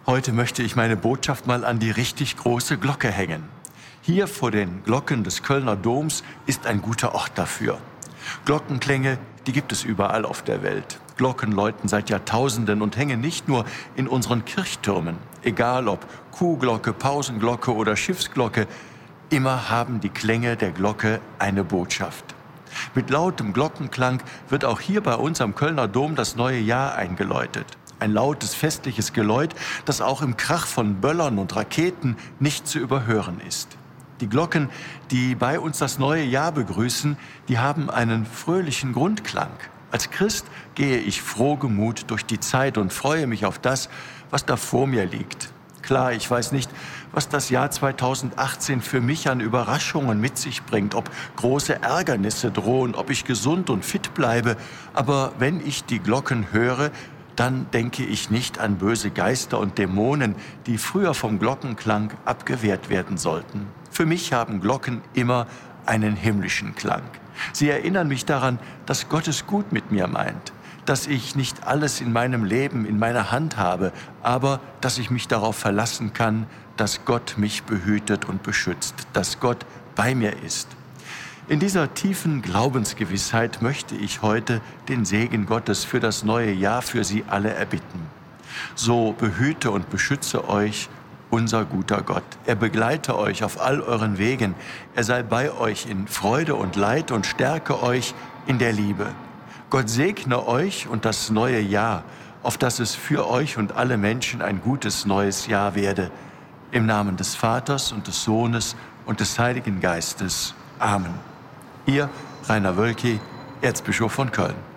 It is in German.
Heute möchte ich meine Botschaft mal an die richtig große Glocke hängen. Hier vor den Glocken des Kölner Doms ist ein guter Ort dafür. Glockenklänge, die gibt es überall auf der Welt. Glocken läuten seit Jahrtausenden und hängen nicht nur in unseren Kirchtürmen. Egal ob Kuhglocke, Pausenglocke oder Schiffsglocke, immer haben die Klänge der Glocke eine Botschaft. Mit lautem Glockenklang wird auch hier bei uns am Kölner Dom das neue Jahr eingeläutet. Ein lautes, festliches Geläut, das auch im Krach von Böllern und Raketen nicht zu überhören ist. Die Glocken, die bei uns das neue Jahr begrüßen, die haben einen fröhlichen Grundklang. Als Christ gehe ich frohgemut durch die Zeit und freue mich auf das, was da vor mir liegt. Klar, ich weiß nicht, was das Jahr 2018 für mich an Überraschungen mit sich bringt, ob große Ärgernisse drohen, ob ich gesund und fit bleibe. Aber wenn ich die Glocken höre, dann denke ich nicht an böse Geister und Dämonen, die früher vom Glockenklang abgewehrt werden sollten. Für mich haben Glocken immer einen himmlischen Klang. Sie erinnern mich daran, dass Gott es gut mit mir meint, dass ich nicht alles in meinem Leben in meiner Hand habe, aber dass ich mich darauf verlassen kann, dass Gott mich behütet und beschützt, dass Gott bei mir ist. In dieser tiefen Glaubensgewissheit möchte ich heute den Segen Gottes für das neue Jahr für Sie alle erbitten. So behüte und beschütze euch unser guter Gott. Er begleite euch auf all euren Wegen. Er sei bei euch in Freude und Leid und stärke euch in der Liebe. Gott segne euch und das neue Jahr, auf dass es für euch und alle Menschen ein gutes neues Jahr werde. Im Namen des Vaters und des Sohnes und des Heiligen Geistes. Amen. Ihr, Rainer Wölki, Erzbischof von Köln.